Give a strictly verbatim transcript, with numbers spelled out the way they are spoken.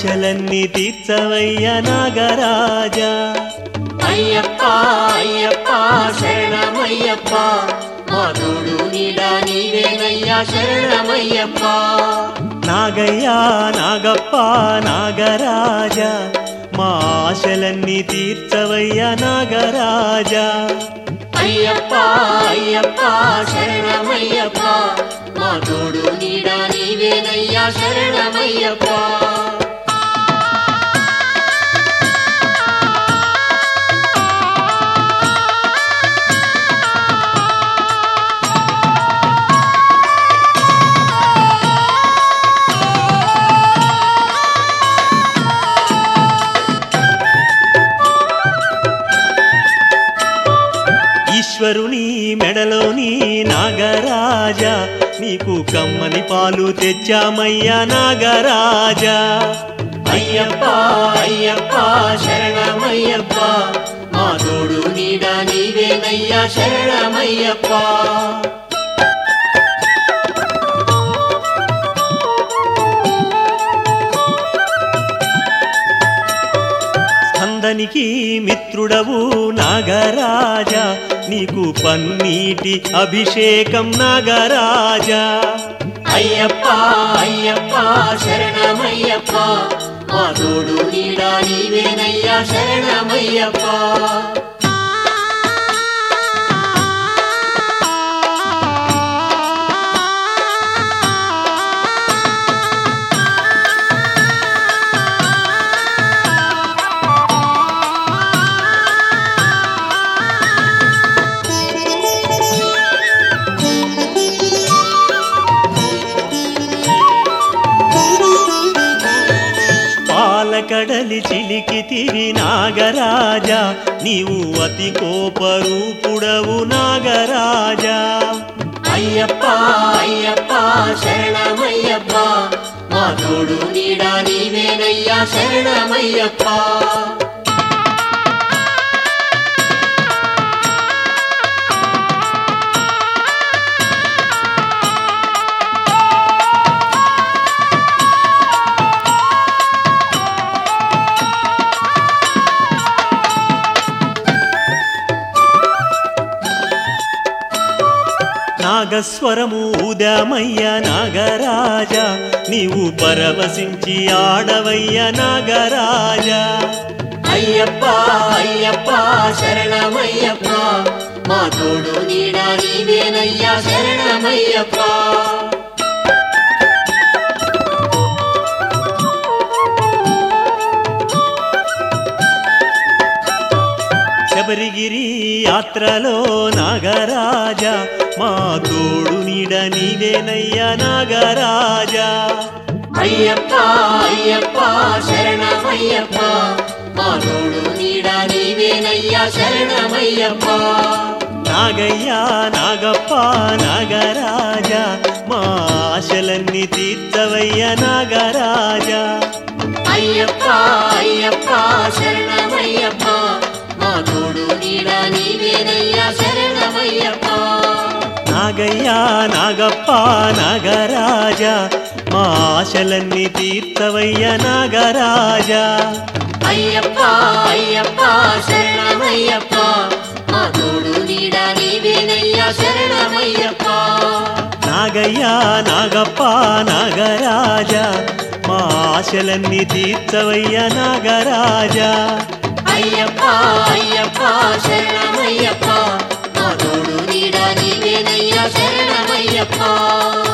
ఆశలన్నీ తీర్చవయ్య నాగరాజా అయ్యప్ప అయ్యప్ప శరణమయ్యప్ప మా తోడు నీడా నీవేనయ్యా శరణమయ్యప్ప నాగయ్యా నాగప్ప నాగరాజా మా ఆశలన్నీ తీర్చవయ్య నాగరాజా అయ్యప్ప అయ్యప్ప శరణమయ్యప్ప మా తోడు నీడా నీవేనయ్యా శరణమయ్యప్ప ఈశ్వరుని మెడలోని నాగరాజా నీకు కమ్మని పాలు తెచ్చామయ్యా నాగరాజా అయ్యప్ప అయ్యప్ప శరణమయ్యప్ప మా తోడు నీడా నీవేనయ్యా శరణమయ్యప్ప స్కందనికి మిత్రుడవు నాగరాజా నీకు పన్నీటి అభిషేకం నాగరాజా అయ్యప్ప అయ్యప్ప శరణమయ్యప్ప మా తోడు నీడా నీవేనయ్యా శరణమయ్యప్ప కడలి చిలికి తిరి నాగరాజా నీవు అతి కోపరూపుడవు నాగరాజా అయ్యప్ప అయ్యప్ప శరణమయ్యప్ప మా తోడు నీడా నీవేనయ్యా శరణమయ్యప్ప నాగస్వరము ఉదమయ్య నాగరాజా నీవు పరవశించి ఆడవయ్య నాగరాజా అయ్యప్ప అయ్యప్ప శరణమయ్యప్ప మా తోడు నీడా నీవేనయ్యా శరణమయ్యప్ప శబరిగిరి యాత్రలో నాగరాజా మా తోడు నీడ నీవేనయ్యా నాగరాజా అయ్యప్ప అయ్యప్ప శరణమయ్యప్ప మా తోడు నీడా నీవేనయ్యా శరణమయ్యప్ప నాగయ్యా నాగప్ప నాగరాజా మా ఆశలన్నీ తీర్చవయ్య నాగరాజా అయ్యప్ప అయ్యప్ప శరణమయ్యప్ప మా తోడు నీడా నీవేనయ్యా శరణమయ్యప్ప నాగయ్యా నాగప్ప నాగరాజా మా ఆశలన్నీ తీర్చవయ్య నాగరాజా అయ్యప్ప అయ్యప్ప శరణమయ్యప్ప మా తోడు నీడా నీవేనయ్యా శరణమయ్యప్ప నాగయ్యా నాగప్ప నాగరాజా మా ఆశలన్నీ తీర్చవయ్య నాగరాజా అయ్యప్ప అయ్యప్ప శరణమయ్యప్ప మా తోడు నీడా నీవేనయ్యా శరణమయ్యప్ప